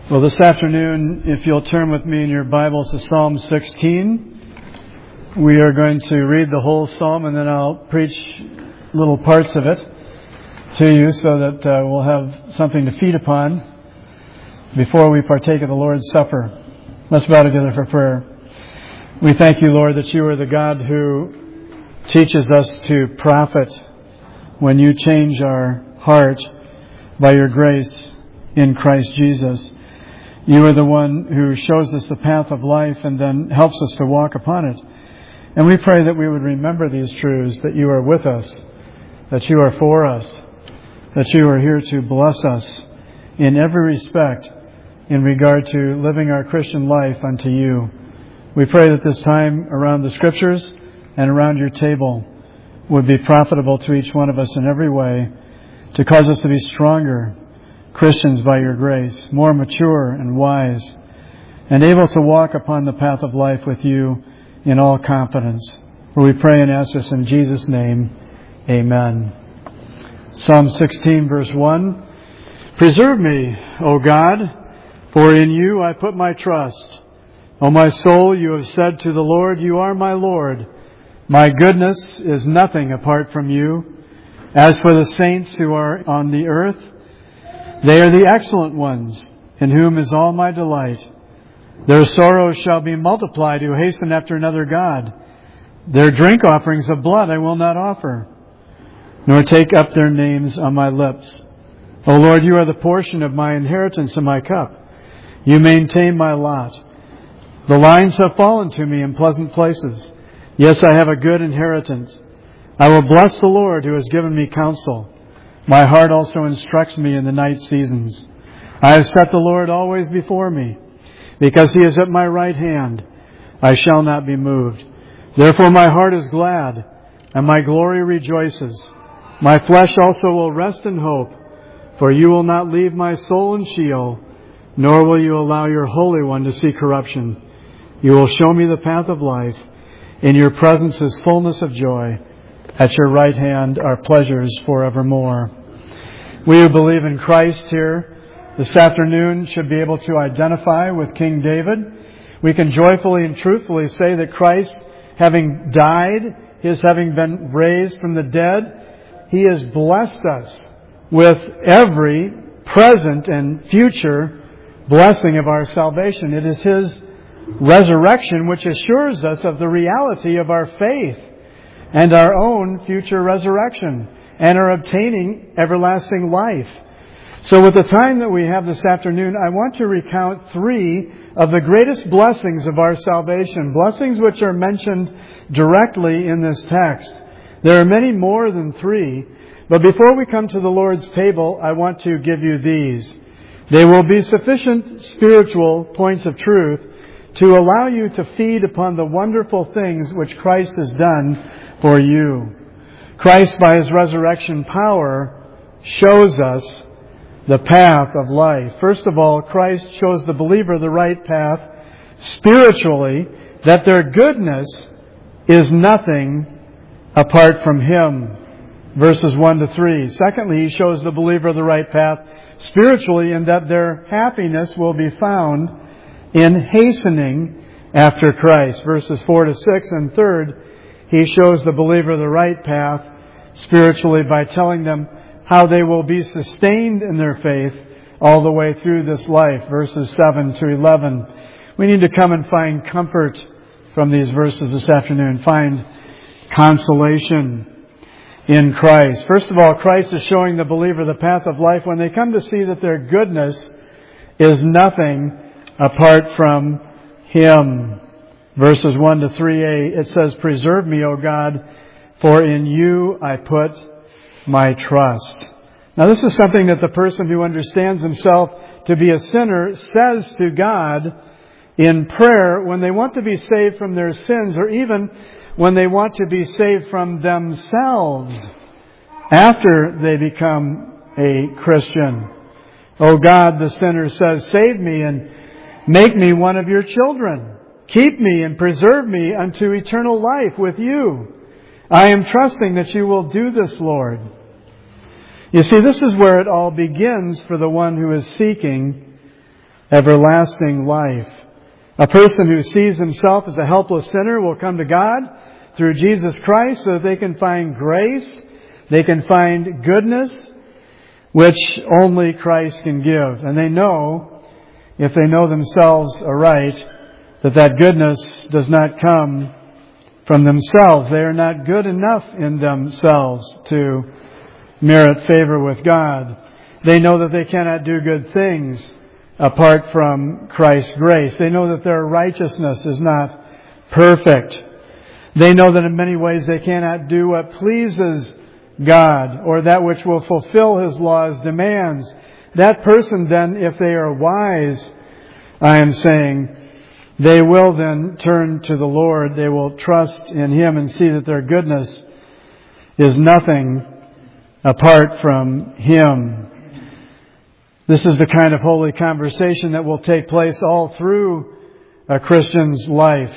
Well, this afternoon, if you'll turn with me in your Bibles to Psalm 16, we are going to read the whole psalm and then I'll preach little parts of it to you so that we'll have something to feed upon before we partake of the Lord's Supper. Let's bow together for prayer. We thank you, Lord, that you are the God who teaches us to profit when you change our heart by your grace in Christ Jesus. You are the one who shows us the path of life and then helps us to walk upon it. And we pray that we would remember these truths, that you are with us, that you are for us, that you are here to bless us in every respect in regard to living our Christian life unto you. We pray that this time around the Scriptures and around your table would be profitable to each one of us in every way, to cause us to be stronger Christians by your grace, more mature and wise, and able to walk upon the path of life with you in all confidence. For we pray and ask this in Jesus' name. Amen. Psalm 16, verse 1. Preserve me, O God, for in you I put my trust. O my soul, you have said to the Lord, you are my Lord. My goodness is nothing apart from you. As for the saints who are on the earth, they are the excellent ones, in whom is all my delight. Their sorrows shall be multiplied who hasten after another God. Their drink offerings of blood I will not offer, nor take up their names on my lips. O Lord, you are the portion of my inheritance and my cup. You maintain my lot. The lines have fallen to me in pleasant places. Yes, I have a good inheritance. I will bless the Lord who has given me counsel. My heart also instructs me in the night seasons. I have set the Lord always before me. Because he is at my right hand, I shall not be moved. Therefore my heart is glad, and my glory rejoices. My flesh also will rest in hope, for you will not leave my soul in Sheol, nor will you allow your Holy One to see corruption. You will show me the path of life. In your presence is fullness of joy. At your right hand are pleasures forevermore. We who believe in Christ here this afternoon should be able to identify with King David. We can joyfully and truthfully say that Christ, having died, his having been raised from the dead, he has blessed us with every present and future blessing of our salvation. It is his resurrection which assures us of the reality of our faith and our own future resurrection and are obtaining everlasting life. So with the time that we have this afternoon, I want to recount three of the greatest blessings of our salvation, blessings which are mentioned directly in this text. There are many more than three, but before we come to the Lord's table, I want to give you these. They will be sufficient spiritual points of truth to allow you to feed upon the wonderful things which Christ has done for you. Christ, by his resurrection power, shows us the path of life. First of all, Christ shows the believer the right path spiritually, that their goodness is nothing apart from him. Verses 1 to 3. Secondly, he shows the believer the right path spiritually in that their happiness will be found in hastening after Christ. Verses 4 to 6. And third, he shows the believer the right path spiritually by telling them how they will be sustained in their faith all the way through this life. Verses 7 to 11. We need to come and find comfort from these verses this afternoon. Find consolation in Christ. First of all, Christ is showing the believer the path of life when they come to see that their goodness is nothing apart from him. Verses 1 to 3a, it says, Preserve me, O God, for in you I put my trust. Now this is something that the person who understands himself to be a sinner says to God in prayer when they want to be saved from their sins, or even when they want to be saved from themselves after they become a Christian. O God, the sinner says, save me and make me one of your children. Keep me and preserve me unto eternal life with you. I am trusting that you will do this, Lord. You see, this is where it all begins for the one who is seeking everlasting life. A person who sees himself as a helpless sinner will come to God through Jesus Christ so that they can find grace, they can find goodness, which only Christ can give. And they know, if they know themselves aright, that goodness does not come from themselves. They are not good enough in themselves to merit favor with God. They know that they cannot do good things apart from Christ's grace. They know that their righteousness is not perfect. They know that in many ways they cannot do what pleases God or that which will fulfill His law's demands. That person then, if they are wise, I am saying, they will then turn to the Lord. They will trust in Him and see that their goodness is nothing apart from Him. This is the kind of holy conversation that will take place all through a Christian's life.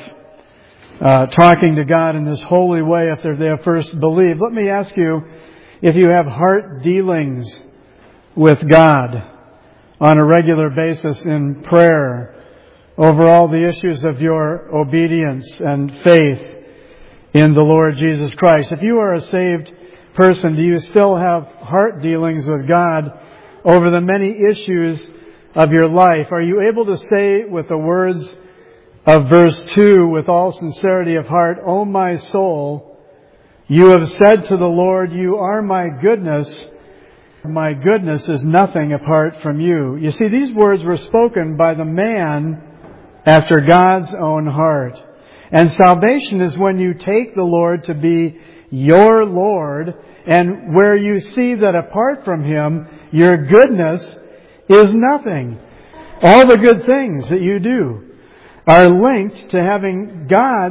Talking to God in this holy way after they have first believed. Let me ask you, if you have heart dealings with God on a regular basis in prayer over all the issues of your obedience and faith in the Lord Jesus Christ. If you are a saved person, do you still have heart dealings with God over the many issues of your life? Are you able to say with the words of verse 2 with all sincerity of heart, "O my soul, you have said to the Lord, you are my goodness. My goodness is nothing apart from you." You see, these words were spoken by the man after God's own heart. And salvation is when you take the Lord to be your Lord, and where you see that apart from Him, your goodness is nothing. All the good things that you do are linked to having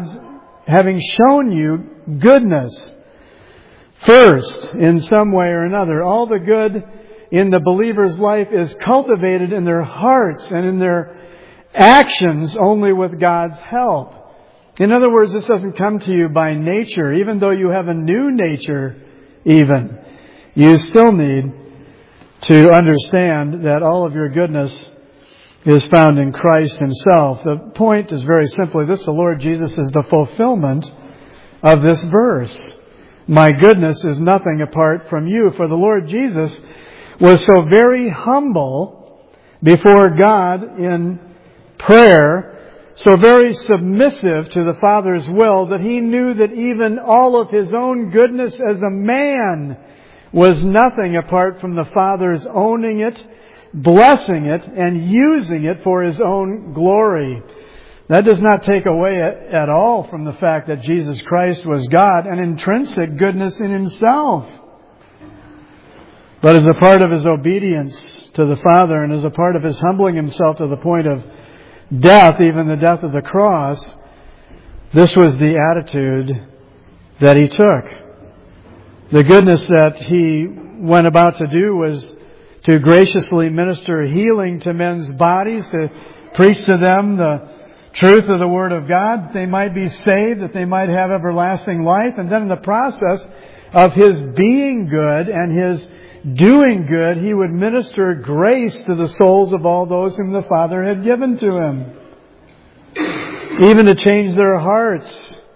shown you goodness first in some way or another. All the good in the believer's life is cultivated in their hearts and in their actions only with God's help. In other words, this doesn't come to you by nature. Even though you have a new nature, you still need to understand that all of your goodness is found in Christ Himself. The point is very simply this: the Lord Jesus is the fulfillment of this verse. My goodness is nothing apart from you. For the Lord Jesus was so very humble before God in prayer, so very submissive to the Father's will, that He knew that even all of His own goodness as a man was nothing apart from the Father's owning it, blessing it, and using it for His own glory. That does not take away at all from the fact that Jesus Christ was God, an intrinsic goodness in Himself. But as a part of His obedience to the Father, and as a part of His humbling Himself to the point of death, even the death of the cross, this was the attitude that He took. The goodness that He went about to do was to graciously minister healing to men's bodies, to preach to them the truth of the Word of God, that they might be saved, that they might have everlasting life. And then in the process of His being good and His doing good, He would minister grace to the souls of all those whom the Father had given to Him, even to change their hearts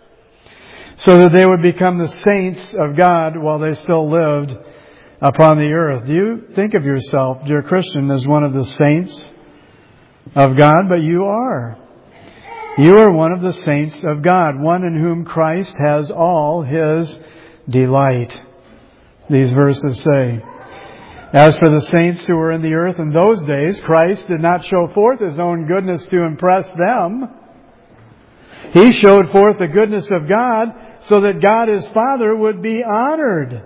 so that they would become the saints of God while they still lived upon the earth. Do you think of yourself, dear Christian, as one of the saints of God? But you are. You are one of the saints of God, one in whom Christ has all His delight, these verses say. As for the saints who were in the earth in those days, Christ did not show forth His own goodness to impress them. He showed forth the goodness of God so that God His Father would be honored.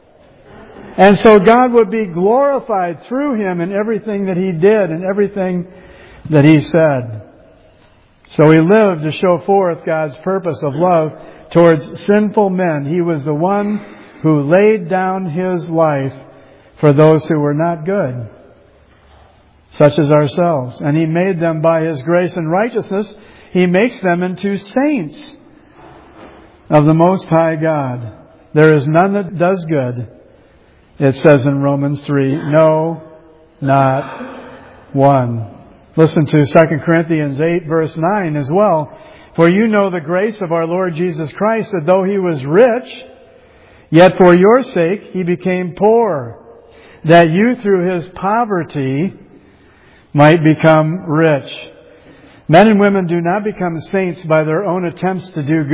And so God would be glorified through Him in everything that He did and everything that He said. So He lived to show forth God's purpose of love towards sinful men. He was the one who laid down His life for those who were not good, such as ourselves. And He made them by His grace and righteousness. He makes them into saints of the Most High God. There is none that does good, it says in Romans 3, no, not one. Listen to 2 Corinthians 8 verse 9 as well. For you know the grace of our Lord Jesus Christ, that though He was rich, yet for your sake He became poor, that you through His poverty might become rich. Men and women do not become saints by their own attempts to do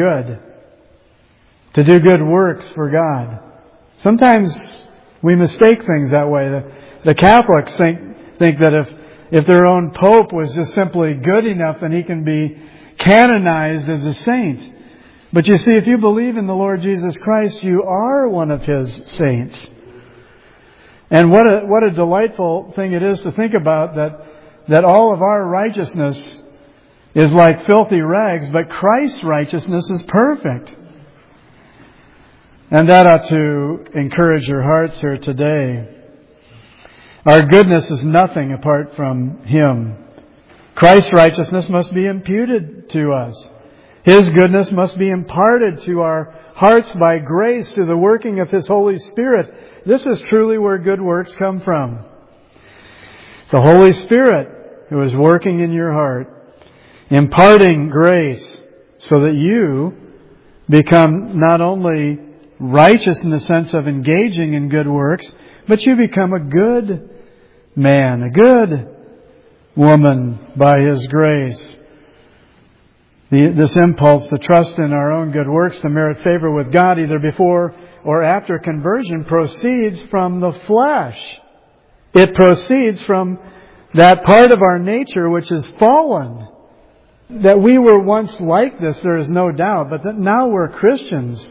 good works for God. Sometimes we mistake things that way. The Catholics think that if their own Pope was just simply good enough, then he can be canonized as a saint. But you see, if you believe in the Lord Jesus Christ, you are one of His saints. And what a delightful thing it is to think about that all of our righteousness is like filthy rags, but Christ's righteousness is perfect. And that ought to encourage your hearts here today. Our goodness is nothing apart from Him. Christ's righteousness must be imputed to us. His goodness must be imparted to our hearts by grace through the working of His Holy Spirit. This is truly where good works come from. The Holy Spirit who is working in your heart, imparting grace so that you become not only righteous in the sense of engaging in good works, but you become a good man, a good woman by His grace. This impulse to trust in our own good works to merit favor with God, either before or after conversion, proceeds from the flesh. It proceeds from that part of our nature which is fallen. That we were once like this, there is no doubt, but that now we're Christians.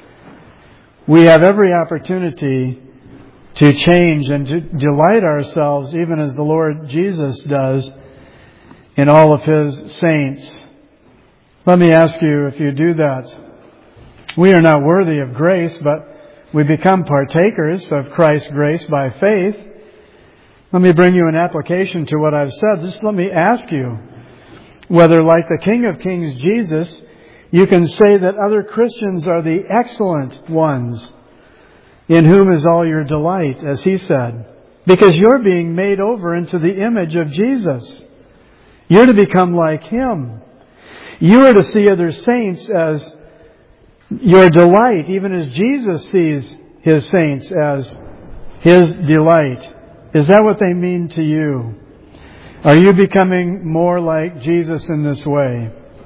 We have every opportunity to change and to delight ourselves, even as the Lord Jesus does, in all of His saints. Let me ask you if you do that. We are not worthy of grace, but we become partakers of Christ's grace by faith. Let me bring you an application to what I've said. Just let me ask you whether, like the King of Kings, Jesus, you can say that other Christians are the excellent ones, in whom is all your delight, as He said. Because you're being made over into the image of Jesus. You're to become like Him. You are to see other saints as your delight, even as Jesus sees His saints as His delight. Is that what they mean to you? Are you becoming more like Jesus in this way?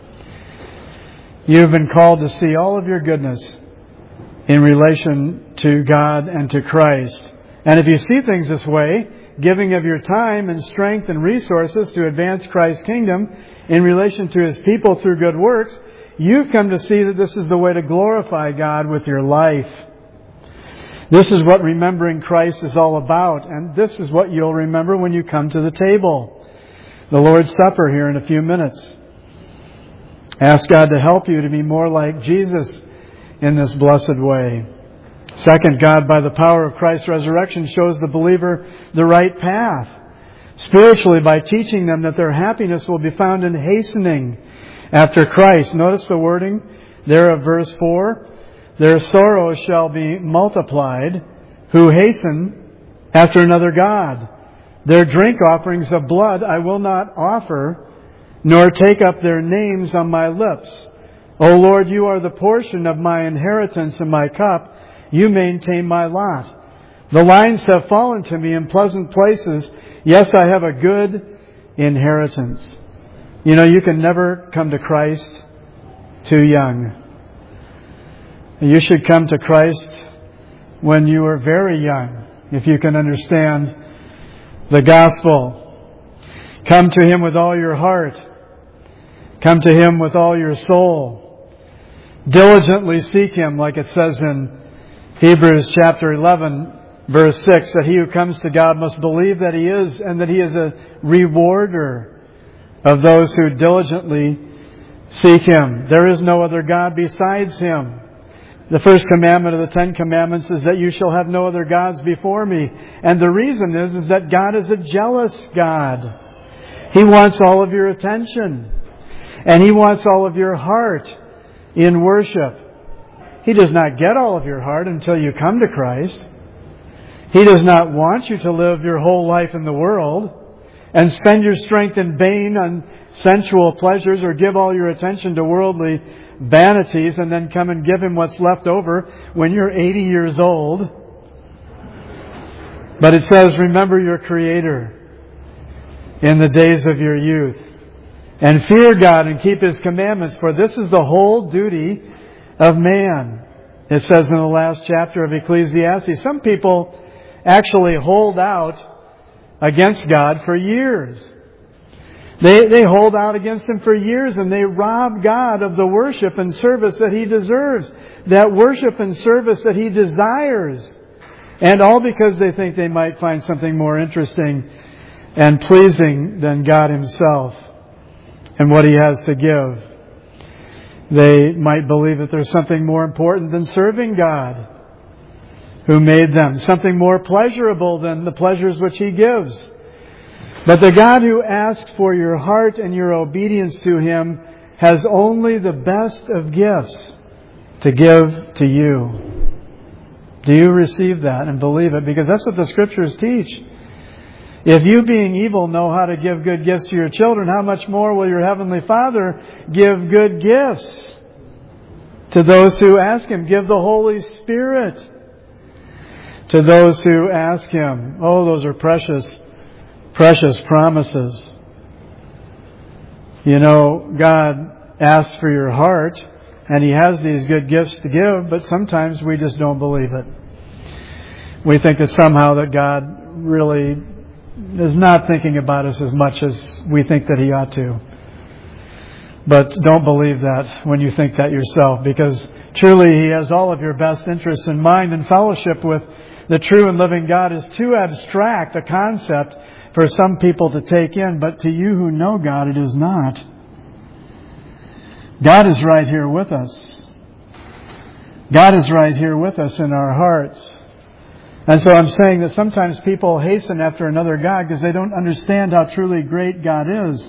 You've been called to see all of your goodness in relation to God and to Christ. And if you see things this way, giving of your time and strength and resources to advance Christ's kingdom in relation to His people through good works, you've come to see that this is the way to glorify God with your life. This is what remembering Christ is all about, and this is what you'll remember when you come to the table. The Lord's Supper here in a few minutes. Ask God to help you to be more like Jesus in this blessed way. Second, God, by the power of Christ's resurrection, shows the believer the right path. Spiritually, by teaching them that their happiness will be found in hastening after Christ. Notice the wording there of verse 4. Their sorrows shall be multiplied who hasten after another God. Their drink offerings of blood I will not offer, nor take up their names on my lips. O Lord, you are the portion of my inheritance and my cup. You maintain my lot. The lines have fallen to me in pleasant places. Yes, I have a good inheritance. You know, you can never come to Christ too young. You should come to Christ when you are very young, if you can understand the gospel. Come to Him with all your heart. Come to Him with all your soul. Diligently seek Him, like it says in Hebrews chapter 11, verse 6, that he who comes to God must believe that He is, and that He is a rewarder of those who diligently seek Him. There is no other God besides Him. The first commandment of the 10 Commandments is that you shall have no other gods before me. And the reason is that God is a jealous God. He wants all of your attention. And He wants all of your heart in worship. He does not get all of your heart until you come to Christ. He does not want you to live your whole life in the world and spend your strength in vain on sensual pleasures, or give all your attention to worldly vanities and then come and give Him what's left over when you're 80 years old. But it says, remember your Creator in the days of your youth, and fear God and keep His commandments, for this is the whole duty of man. It says in the last chapter of Ecclesiastes, some people actually hold out against God for years. They hold out against Him for years, and they rob God of the worship and service that He deserves, that worship and service that He desires. And all because they think they might find something more interesting and pleasing than God Himself and what He has to give. They might believe that there's something more important than serving God, who made them, something more pleasurable than the pleasures which He gives. But the God who asks for your heart and your obedience to Him has only the best of gifts to give to you. Do you receive that and believe it? Because that's what the Scriptures teach. If you, being evil, know how to give good gifts to your children, how much more will your Heavenly Father give good gifts to those who ask Him? Give the Holy Spirit to those who ask Him. Oh, those are precious, precious promises. You know, God asks for your heart, and He has these good gifts to give, but sometimes we just don't believe it. We think that somehow that God really is not thinking about us as much as we think that He ought to. But don't believe that when you think that yourself, because truly He has all of your best interests in mind, and fellowship with the true and living God is too abstract a concept for some people to take in, but to you who know God, it is not. God is right here with us. God is right here with us in our hearts. And so I'm saying that sometimes people hasten after another God because they don't understand how truly great God is.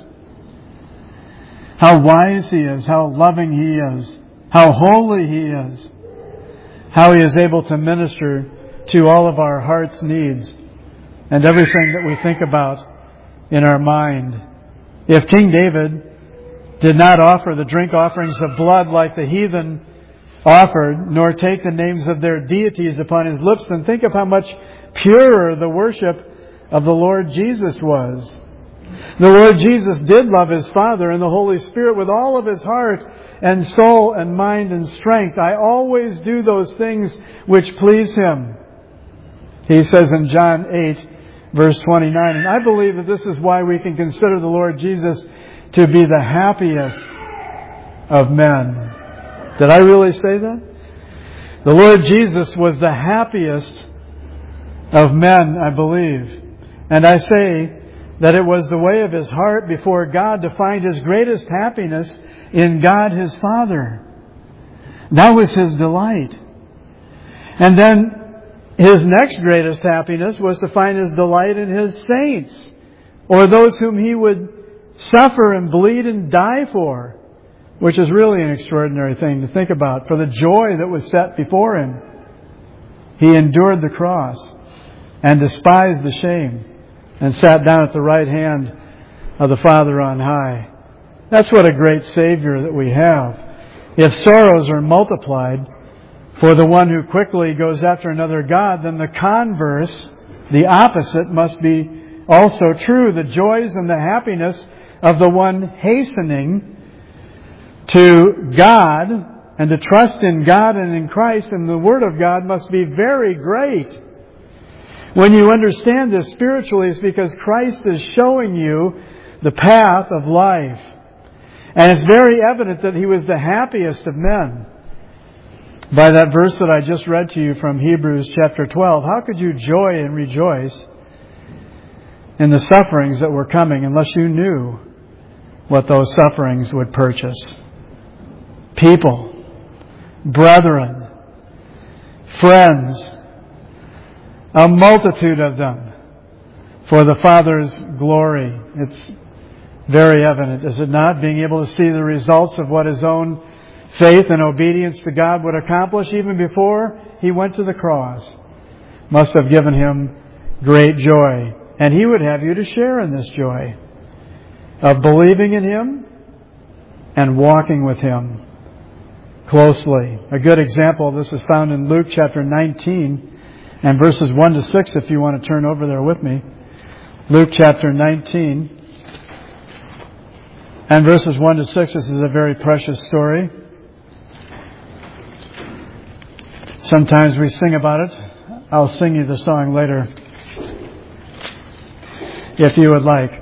How wise He is, how loving He is, how holy He is, how He is able to minister to all of our heart's needs and everything that we think about in our mind. If King David did not offer the drink offerings of blood like the heathen offered, nor take the names of their deities upon his lips, then think of how much purer the worship of the Lord Jesus was. The Lord Jesus did love His Father and the Holy Spirit with all of His heart and soul and mind and strength. I always do those things which please Him, He says in John 8, verse 29. And I believe that this is why we can consider the Lord Jesus to be the happiest of men. Did I really say that? The Lord Jesus was the happiest of men, I believe. And I say that it was the way of His heart before God to find His greatest happiness in God His Father. That was His delight. And then His next greatest happiness was to find His delight in His saints, or those whom He would suffer and bleed and die for, which is really an extraordinary thing to think about. For the joy that was set before Him, He endured the cross and despised the shame and sat down at the right hand of the Father on high. That's what a great Savior that we have. If sorrows are multiplied for the one who quickly goes after another God, then the converse, the opposite, must be also true. The joys and the happiness of the one hastening to God and to trust in God and in Christ and the Word of God must be very great. When you understand this spiritually, it's because Christ is showing you the path of life. And it's very evident that He was the happiest of men. By that verse that I just read to you from Hebrews chapter 12, how could you joy and rejoice in the sufferings that were coming unless you knew what those sufferings would purchase? People, brethren, friends, a multitude of them, for the Father's glory. It's very evident, is it not? Being able to see the results of what His own faith and obedience to God would accomplish even before He went to the cross must have given Him great joy. And He would have you to share in this joy of believing in Him and walking with Him closely. A good example of this is found in Luke chapter 19 and verses 1 to 6, if you want to turn over there with me. Luke chapter 19 and verses 1 to 6. This is a very precious story. Sometimes we sing about it. I'll sing you the song later, if you would like.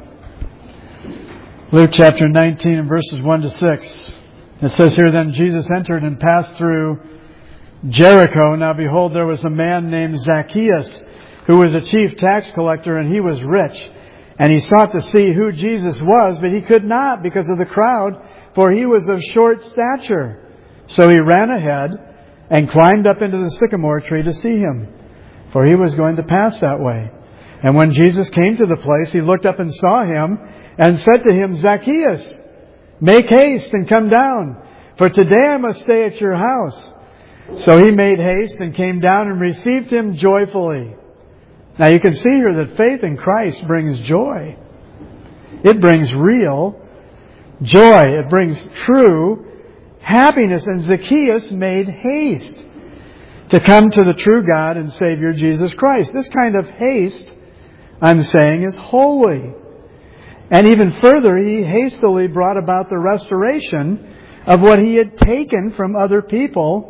Luke chapter 19 and verses 1 to 6. It says here, Then Jesus entered and passed through Jericho. Now behold, there was a man named Zacchaeus, who was a chief tax collector, and he was rich. And he sought to see who Jesus was, but he could not because of the crowd, for he was of short stature. So he ran ahead and climbed up into the sycamore tree to see him, for he was going to pass that way. And when Jesus came to the place, he looked up and saw him and said to him, Zacchaeus, make haste and come down, for today I must stay at your house. So he made haste and came down and received him joyfully. Now you can see here that faith in Christ brings joy. It brings real joy. It brings true happiness. And Zacchaeus made haste to come to the true God and Savior Jesus Christ. This kind of haste, I'm saying, is holy. And even further, he hastily brought about the restoration of what he had taken from other people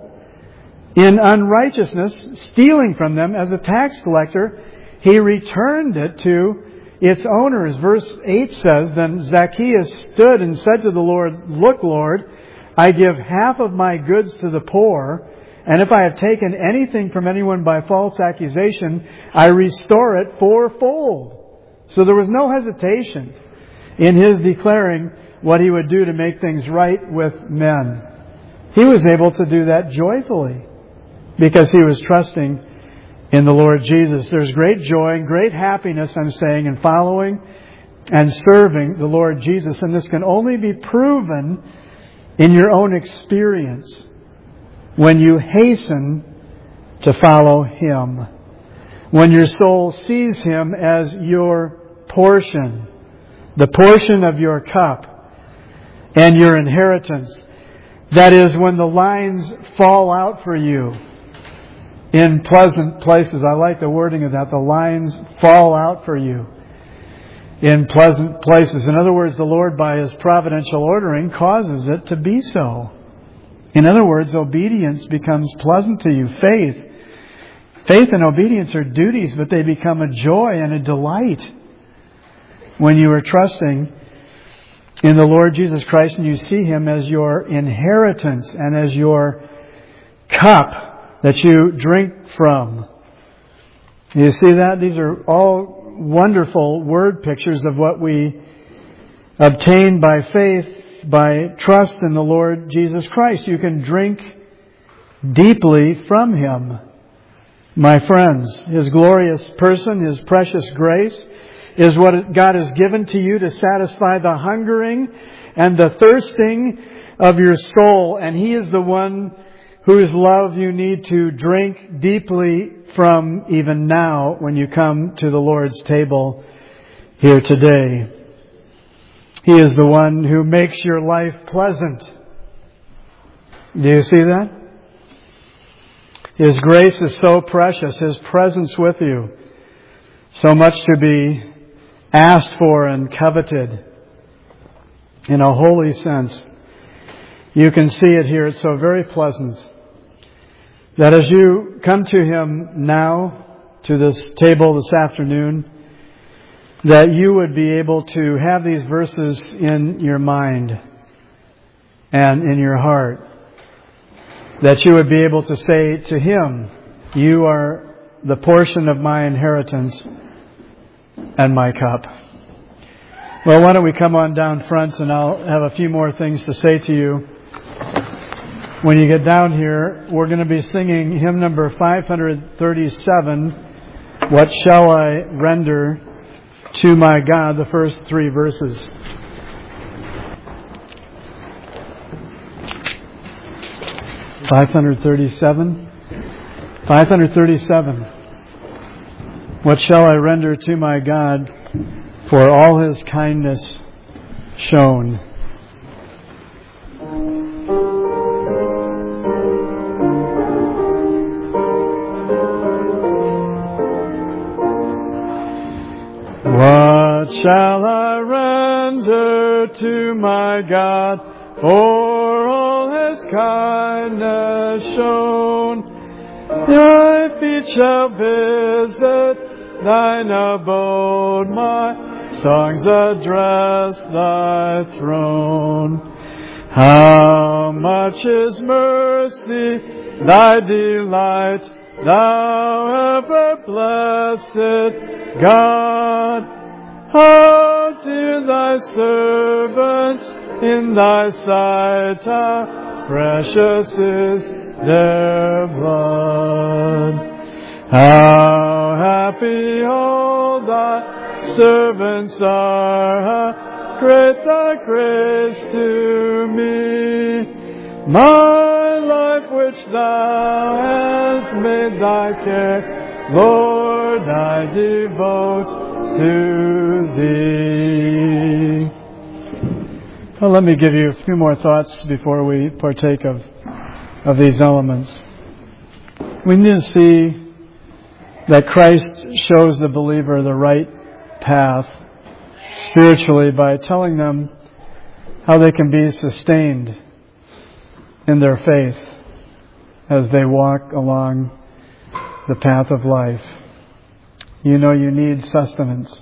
in unrighteousness, stealing from them as a tax collector. He returned it to its owners. Verse 8 says, Then Zacchaeus stood and said to the Lord, Look, Lord, I give half of my goods to the poor, and if I have taken anything from anyone by false accusation, I restore it fourfold. So there was no hesitation in his declaring what he would do to make things right with men. He was able to do that joyfully because he was trusting in the Lord Jesus. There's great joy and great happiness, I'm saying, in following and serving the Lord Jesus. And this can only be proven in your own experience when you hasten to follow Him. When your soul sees Him as your portion, the portion of your cup and your inheritance. That is, when the lines fall out for you in pleasant places. I like the wording of that. The lines fall out for you in pleasant places. In other words, the Lord, by His providential ordering, causes it to be so. In other words, obedience becomes pleasant to you. Faith and obedience are duties, but they become a joy and a delight when you are trusting in the Lord Jesus Christ and you see Him as your inheritance and as your cup that you drink from. You see that? These are all wonderful word pictures of what we obtain by faith, by trust in the Lord Jesus Christ. You can drink deeply from Him, my friends. His glorious person, His precious grace is what God has given to you to satisfy the hungering and the thirsting of your soul. And He is the one whose love you need to drink deeply from even now when you come to the Lord's table here today. He is the one who makes your life pleasant. Do you see that? His grace is so precious. His presence with you, so much to be asked for and coveted in a holy sense. You can see it here. It's so very pleasant that as you come to Him now, to this table this afternoon, that you would be able to have these verses in your mind and in your heart. That you would be able to say to Him, You are the portion of my inheritance and my cup. Well, why don't we come on down front and I'll have a few more things to say to you. When you get down here, we're going to be singing hymn number 537, What Shall I Render to My God, the first three verses. $537. What shall I render to my God for all His kindness shown? What shall I render to my God for all His kindness shown? Thy feet shall visit Thine abode, my songs address Thy throne. How much is mercy Thy delight, Thou ever blessed God. How dear Thy servants in Thy sight, how precious is their blood. How happy all Thy servants are, how great Thy grace to me. My life which Thou hast made Thy care, Lord, I devote to Thee. Well, let me give you a few more thoughts before we partake of these elements. We need to see that Christ shows the believer the right path spiritually by telling them how they can be sustained in their faith as they walk along the path of life. You know you need sustenance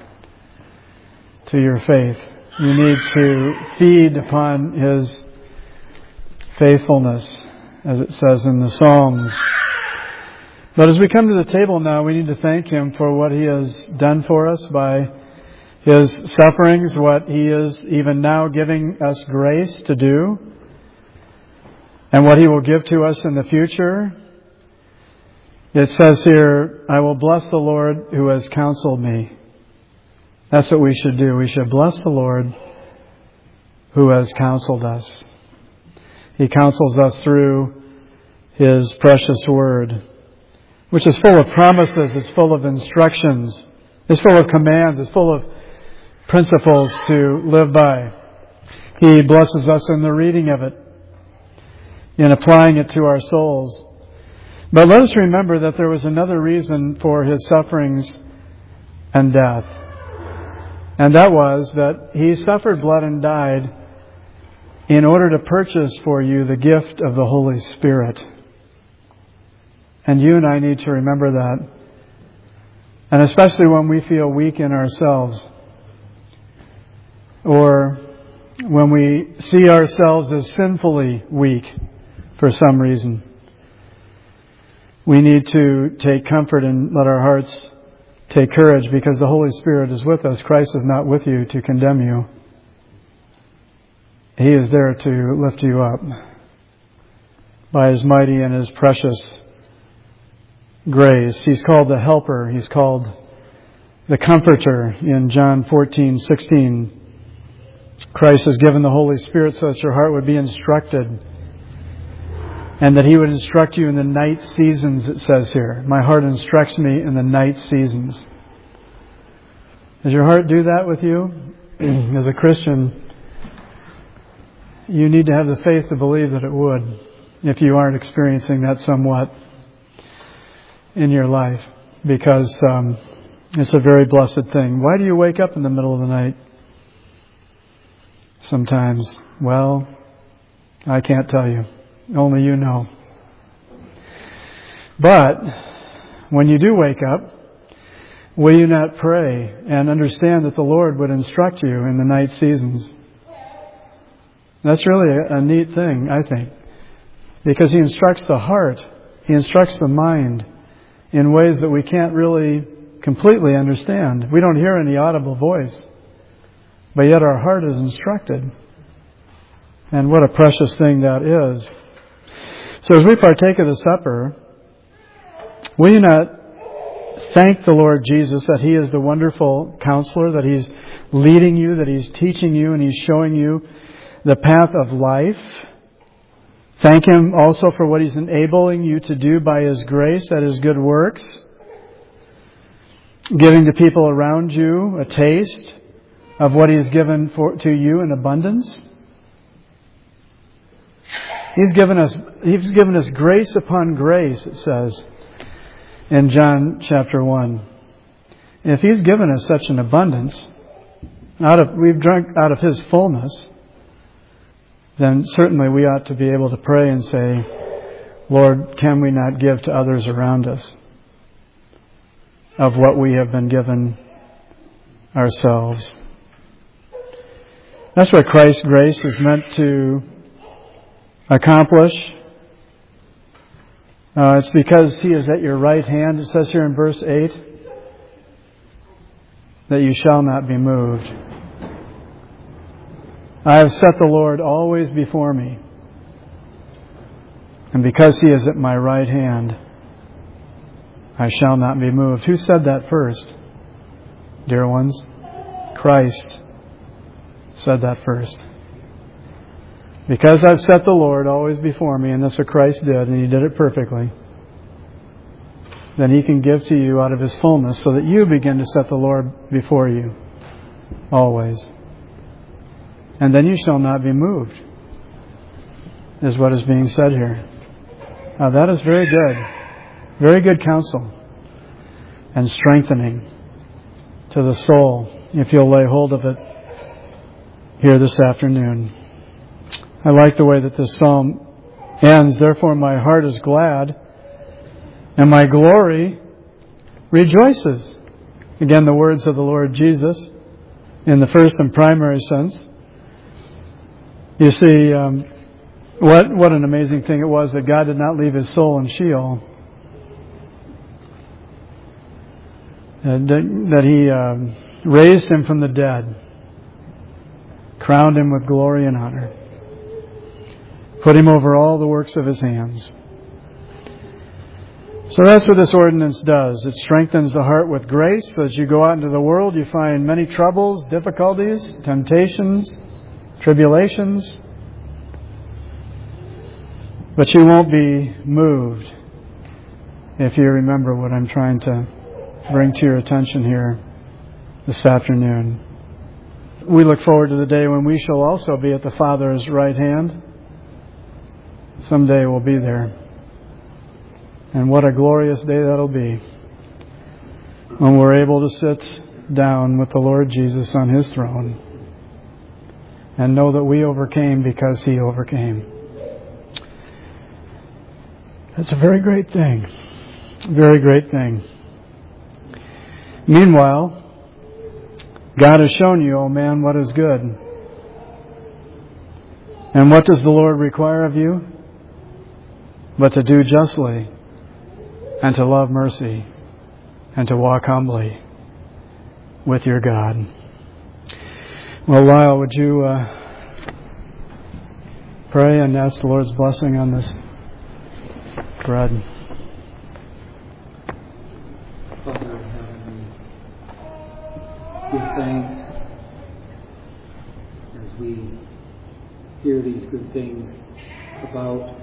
to your faith. You need to feed upon His faithfulness, as it says in the Psalms. But as we come to the table now, we need to thank Him for what He has done for us by His sufferings, what He is even now giving us grace to do, and what He will give to us in the future. It says here, I will bless the Lord who has counseled me. That's what we should do. We should bless the Lord who has counseled us. He counsels us through His precious Word, which is full of promises, it's full of instructions, it's full of commands, it's full of principles to live by. He blesses us in the reading of it, in applying it to our souls. But let us remember that there was another reason for His sufferings and death. And that was that He suffered blood and died in order to purchase for you the gift of the Holy Spirit. And you and I need to remember that. And especially when we feel weak in ourselves, or when we see ourselves as sinfully weak for some reason, we need to take comfort and let our hearts take courage, because the Holy Spirit is with us. Christ is not with you to condemn you. He is there to lift you up by His mighty and His precious grace. He's called the Helper. He's called the Comforter in John 14:16. Christ has given the Holy Spirit so that your heart would be instructed, and that He would instruct you in the night seasons, it says here. My heart instructs me in the night seasons. Does your heart do that with you? As a Christian, you need to have the faith to believe that it would, if you aren't experiencing that somewhat in your life, because it's a very blessed thing. Why do you wake up in the middle of the night sometimes? Well, I can't tell you. Only you know. But when you do wake up, will you not pray and understand that the Lord would instruct you in the night seasons? That's really a neat thing, I think, because He instructs the heart, He instructs the mind in ways that we can't really completely understand. We don't hear any audible voice, but yet our heart is instructed. And what a precious thing that is. So as we partake of the supper, will you not thank the Lord Jesus that He is the wonderful counselor, that He's leading you, that He's teaching you, and He's showing you the path of life. Thank Him also for what He's enabling you to do by His grace, that is good works. giving the people around you a taste of what He's given to you in abundance. He's given us grace upon grace, it says in John chapter 1. If He's given us such an abundance, we've drunk out of His fullness, then certainly we ought to be able to pray and say, Lord, can we not give to others around us of what we have been given ourselves? That's what Christ's grace is meant to accomplish. It's because He is at your right hand. It says here in verse 8 that you shall not be moved. I have set the Lord always before me. And because He is at my right hand, I shall not be moved. Who said that first, dear ones? Christ said that first. Because I've set the Lord always before me, and that's what Christ did, and He did it perfectly, then He can give to you out of His fullness so that you begin to set the Lord before you always. And then you shall not be moved, is what is being said here. Now that is very good. Very good counsel and strengthening to the soul, if you'll lay hold of it here this afternoon. I like the way that this psalm ends. Therefore my heart is glad, and my glory rejoices. Again, the words of the Lord Jesus in the first and primary sense. You see, what an amazing thing it was that God did not leave His soul in Sheol. That He raised Him from the dead, crowned Him with glory and honor, put Him over all the works of His hands. So that's what this ordinance does. It strengthens the heart with grace. So as you go out into the world, you find many troubles, difficulties, temptations, tribulations. But you won't be moved if you remember what I'm trying to bring to your attention here this afternoon. We look forward to the day when we shall also be at the Father's right hand. Someday we'll be there. And what a glorious day that'll be when we're able to sit down with the Lord Jesus on His throne and know that we overcame because He overcame. That's a very great thing. Very great thing. Meanwhile, God has shown you, oh man, what is good. And what does the Lord require of you? But to do justly, and to love mercy, and to walk humbly with your God. Well, Lyle, would you pray and ask the Lord's blessing on this bread? Father in heaven, we give thanks as we hear these good things about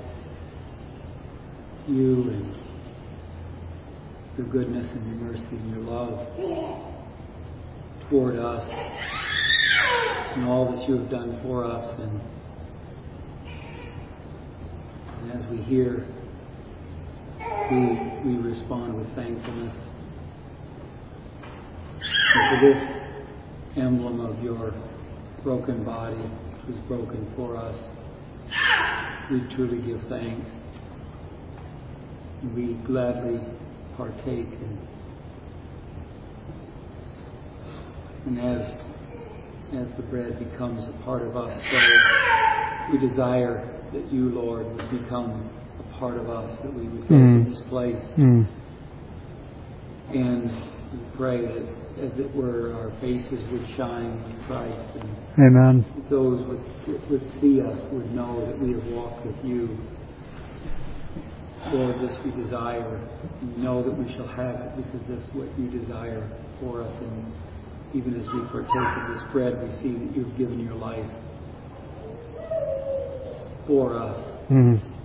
you and your goodness and your mercy and your love toward us and all that you have done for us. And as we hear, we respond with thankfulness. And for this emblem of your broken body, which was broken for us, we truly give thanks. And we gladly partake. And as the bread becomes a part of us, so we desire that you, Lord, would become a part of us, that we would go to this place. And we pray that, as it were, our faces would shine with Christ, and Amen. those would see us, would know that we have walked with you. Lord, this we desire. We know that we shall have it because this is what you desire for us. And even as we partake of this bread, we see that you've given your life for us.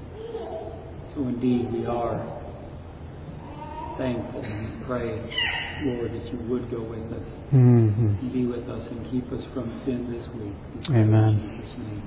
So indeed we are thankful, and we pray Lord, that you would go with us, Mm-hmm. and be with us, and keep us from sin this week. Amen. In Jesus' name.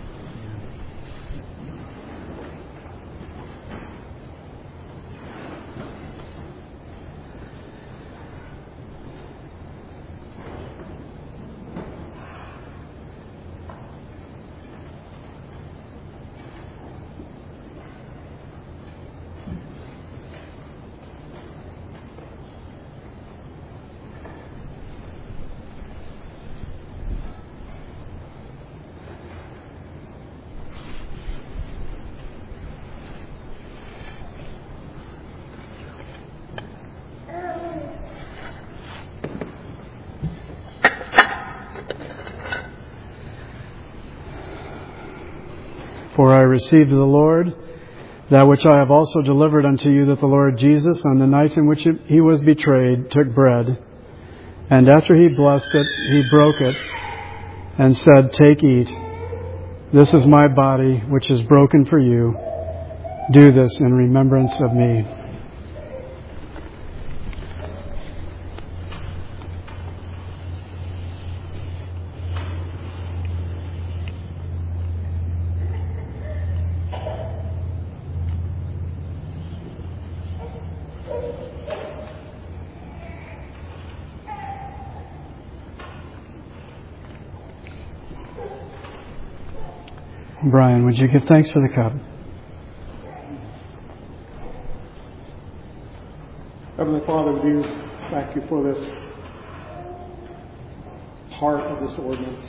For I received of the Lord that which I have also delivered unto you, that the Lord Jesus, on the night in which he was betrayed, took bread, and after he blessed it, he broke it, and said, Take, eat. This is my body, which is broken for you. Do this in remembrance of me. Brian, would you give thanks for the cup? Heavenly Father, we do thank you for this part of this ordinance.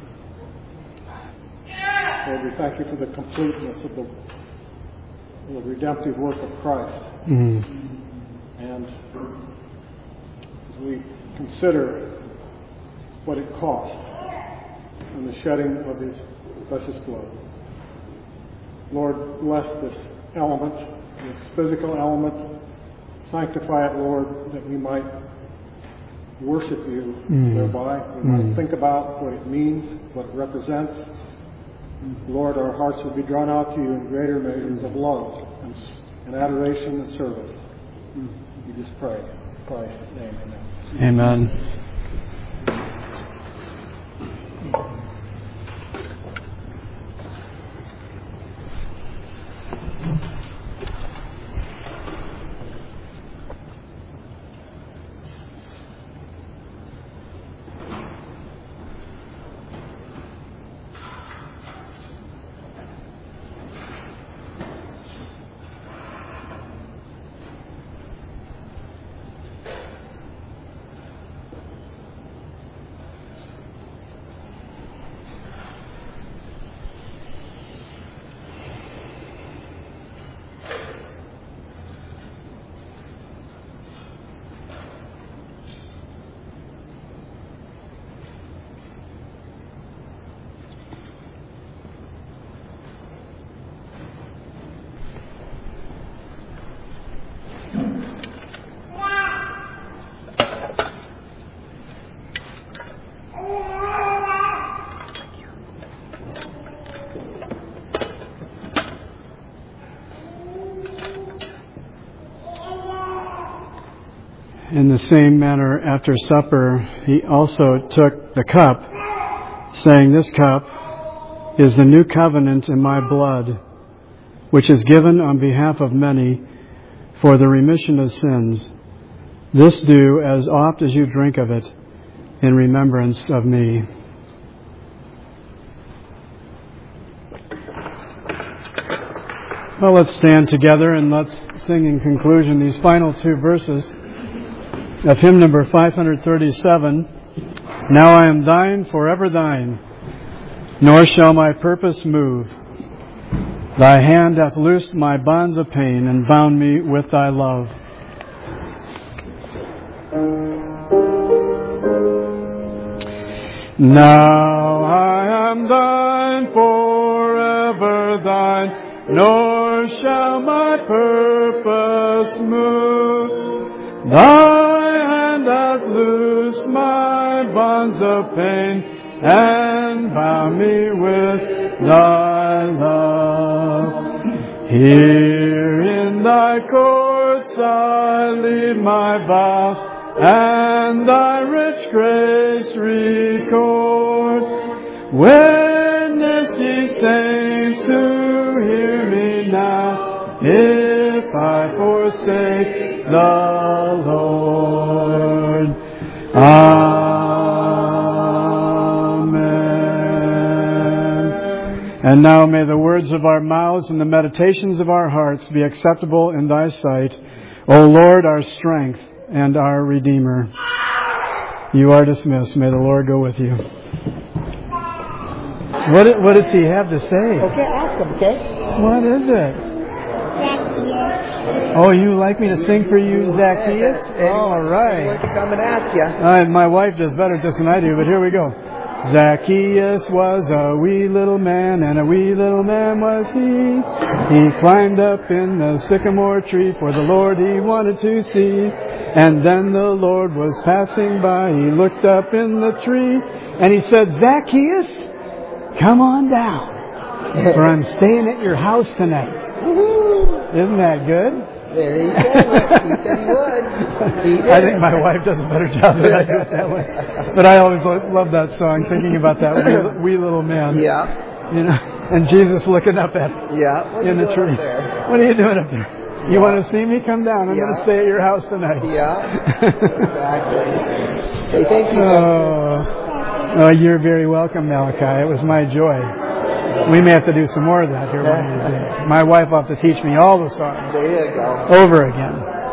Lord, we thank you for the completeness of the redemptive work of Christ. Mm-hmm. And as we consider what it cost and the shedding of his precious blood, Lord, bless this element, this physical element. Sanctify it, Lord, that we might worship you thereby. We might think about what it means, what it represents. Lord, our hearts would be drawn out to you in greater measures of love and adoration and service. We just pray. In Christ's name, amen. Amen. In the same manner, after supper, he also took the cup, saying, This cup is the new covenant in my blood, which is given on behalf of many for the remission of sins. This do as oft as you drink of it in remembrance of me. Well, let's stand together and let's sing in conclusion these final two verses of hymn number 537. Now I am thine, forever thine, nor shall my purpose move. Thy hand hath loosed my bonds of pain and bound me with thy love. Now I am thine, forever thine, nor shall my purpose move. Thy hand hath loosed my bonds of pain and bound me with thy love. Here in thy courts I leave my vow, and thy rich grace record. Witness ye saints who hear me now, if I forsake the Lord. Amen. And now may the words of our mouths and the meditations of our hearts be acceptable in thy sight, O Lord, our strength and our Redeemer. You are dismissed. May the Lord go with you. What does he have to say? Okay, ask him, okay? What is it? Zacchaeus. Oh, you like me to sing for you, Zacchaeus? All right. I want to come and ask you. My wife does better at this than I do, but here we go. Zacchaeus was a wee little man, and a wee little man was he. He climbed up in the sycamore tree, for the Lord he wanted to see. And then the Lord was passing by. He looked up in the tree, and he said, Zacchaeus, come on down, for I'm staying at your house tonight. Isn't that good? There you go. He said he would. He did. I think my wife does a better job than I do it that way. But I always love that song, thinking about that wee little man. Yeah. You know, and Jesus looking up at in the tree. What are you doing up there? You want to see me? Come down. I'm going to stay at your house tonight. Yeah. Exactly. Hey, thank you. Oh, you're very welcome, Malachi. It was my joy. We may have to do some more of that here one of these days. My wife will have to teach me all the songs There you go. over again.